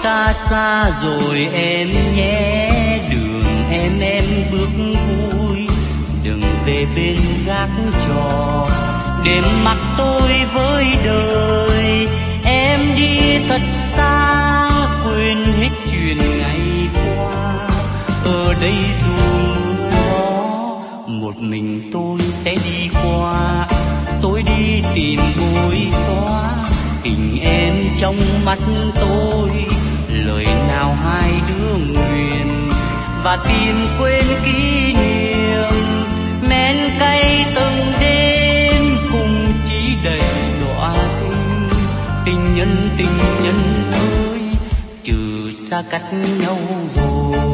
ta xa rồi em nhé, đường em bước vui, đừng về bên gác trò, đêm mặt tôi với đời. Em đi thật xa, quên hết chuyện ngày qua, ở đây dù mưa gió, một mình tôi sẽ đi qua. Tôi đi tìm bối xóa tình em trong mắt tôi, lời nào hai đứa nguyện, và tìm quên kỷ niệm men cay từng đêm, cùng chỉ đầy đọa tình. Tình nhân ơi, trừ xa cách nhau rồi.